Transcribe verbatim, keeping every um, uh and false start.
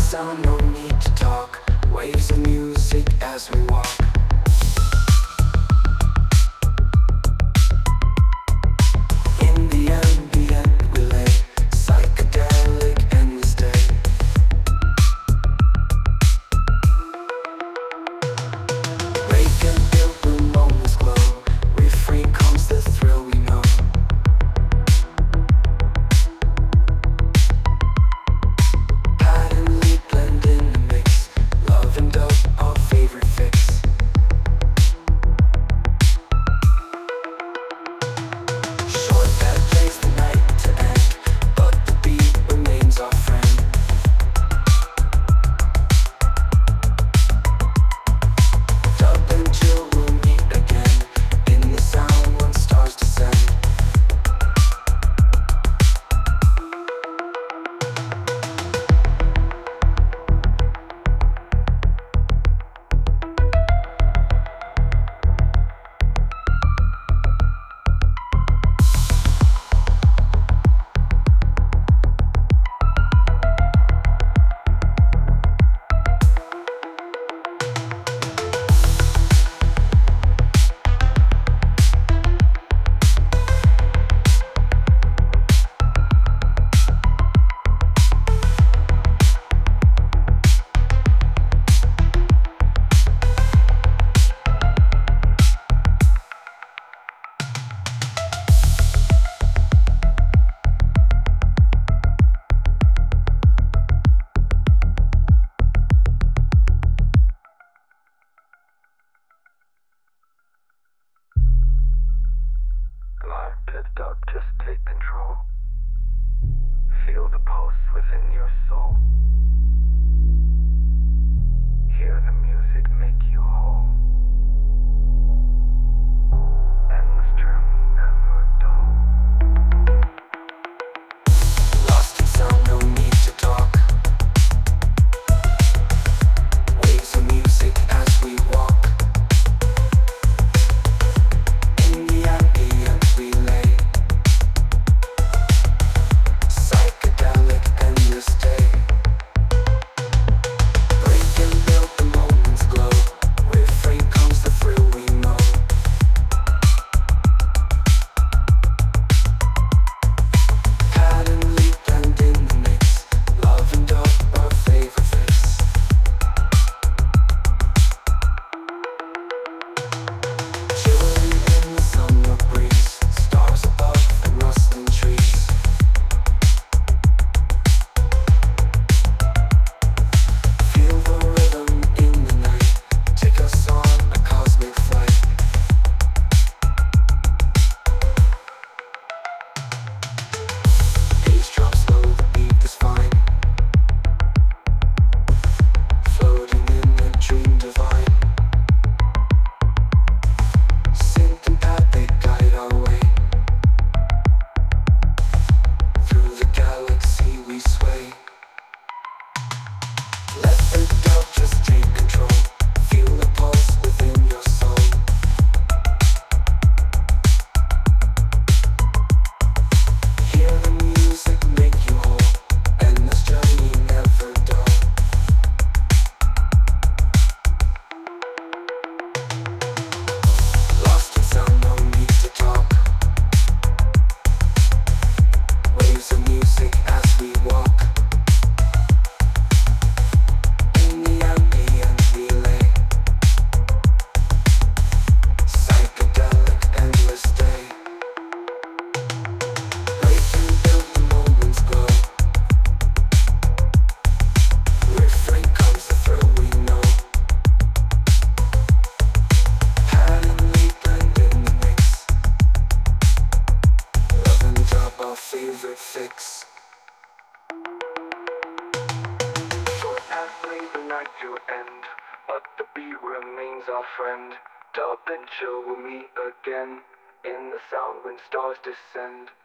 sound, no need to talk. Waves of music as we walk. In the ambient we lay, psychedelic endless day. Wake and build the moment's glow. Refrain comes the thrill we know. Patently blend in the mix. Love and dub, our favorite fix. Short that plays the night to end, but the beat remains our friend. Dub and chill will meet again in the sound when stars descend. Live picked up, just take control. Feel the pulse within your soul. Hear the music make you whole. Endless journey, never dull. Lost in sound, no need to talk. Waves of music as we walk. In the ambient we lay, psychedelic endless day. Break and build the moment's glow. Refrain comes the thrill we know. Patently blend in the mix. Love and dub, our favorite fix. Chilling in the summer breeze, stars above and rustling trees. Feel the rhythm in the night, take us on a cosmic flight. Pace drops low, the beat is fine. Floating in a dream divine. Synth and path, they guide our way. Through the galaxy we sway. Let the dub just take control. Feel the pulse within your soul. Hear the music make you whole. Endless journey, never dull. Lost in sound, no need to talk. Waves of music as we walk. In the ambient we lay, psychedelic endless day. Break and build the moment's glow. Refrain comes the thrill we know. Patently blend in the mix. Love and dub, our favorite fix. Short athlete, the night to end, but the beat remains our friend. Dub and chill will meet again in the sound when stars descend.